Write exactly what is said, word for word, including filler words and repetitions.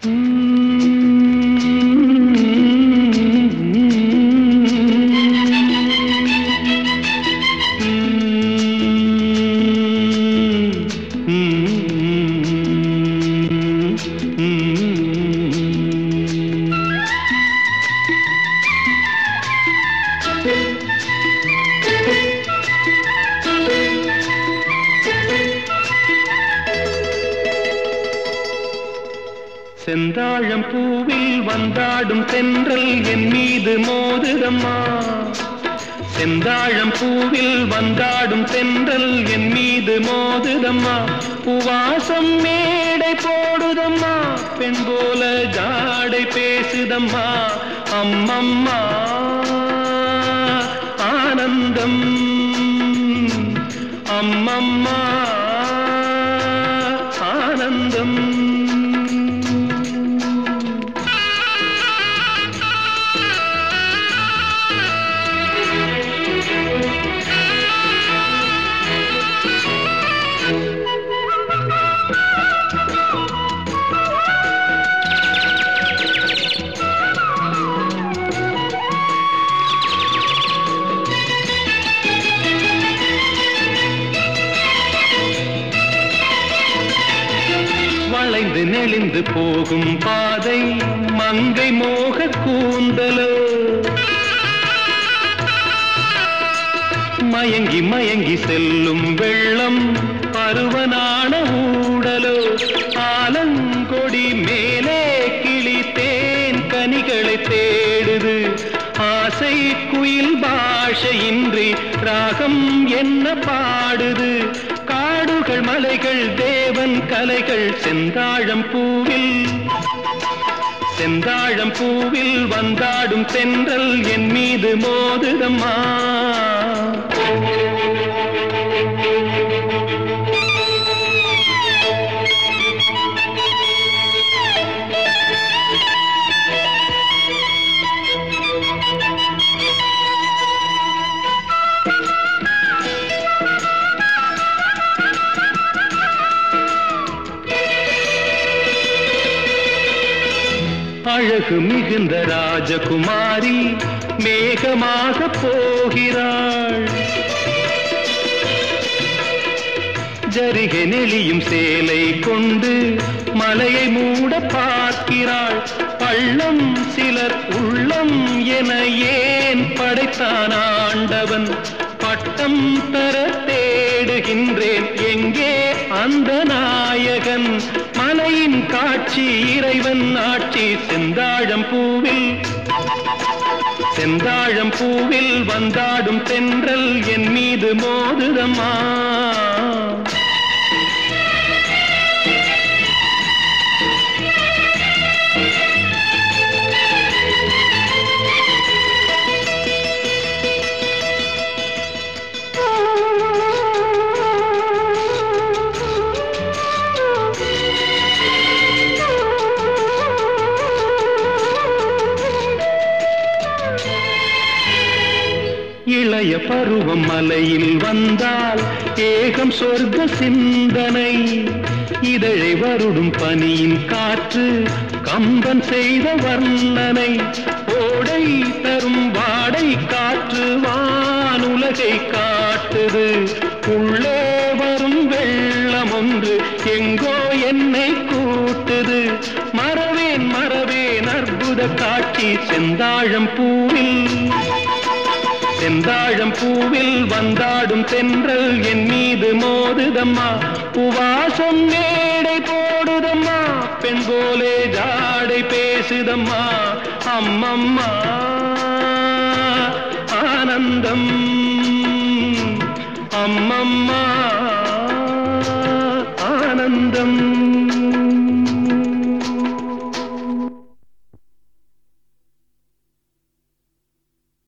செந்தாழம் பூவில் வந்தாடும் தென்றல் என் மீது மோதுதம்மா. செந்தாழம் பூவில் வந்தாடும் தென்றல் என் மீது மோதுதம்மா. பூவாசம் மேடை போடுதம்மா, பெண் போல ஜாடை பேசுதம்மா. அம்மம்மா ஆனந்தம், அம்மம்மா ஆனந்தம். வளைந்து நெளிந்து போகும் பாதை மங்கை மோக கூந்தலோ, மயங்கி மயங்கி செல்லும் வெள்ளம் பருவனான ஊடலோ. ஆலங்கொடி மேலே கிளி தேன் கனிகளை தேடுது, ஆசை குயில் பாஷையின்றி ராகம் என்ன பாடுது. காடுகள் மலைகள் தேவன் கலைகள் செந்தாழம் பூவில், செந்தாழம் பூவில் வந்தாடும் தென்றல் என் மீது மோதுதம்மா. அழகு மிகுந்த ராஜகுமாரி மேகமாக போகிறாள், ஜரிகை நெளியும் சேலை கொண்டு மலையை மூட பார்க்கிறாள். பள்ளம் சிலர் உள்ளம் என ஏன் படைத்தான் ஆண்டவன், பட்டம் தர தேடுகின்றேன் எங்கே அந்த நாயகன். மலையின் காட்சி இறைவன் ஆட்சி செந்தாழம் பூவில், செந்தாழம் பூவில் வந்தாடும் தென்றல் என் மீது மோதுதம்மா. இளைய பருவம் மலையில் வந்தால் ஏகம் சொர்க்க சிந்தனை, இதழை வருடும் பனியின் காற்று கம்பன் செய்த வர்ணனை. ஓடை தரும் வாடை காற்று வானுலகை காட்டுது, உள்ளே வரும் வெள்ளம் ஒன்று எங்கோ என்னை கூட்டுது. மறவேன் மறவேன் அற்புத காட்சி செந்தாழம் பூவில், செந்தாழம் பூவில் வந்தாடும் தென்றல் என் மீது மோதுதம்மா. பூவாசம் மேடை போடுதம்மா, பெண் போலே ஜாடை பேசுதம்மா. அம்மம்மா ஆனந்தம், அம்மம்மா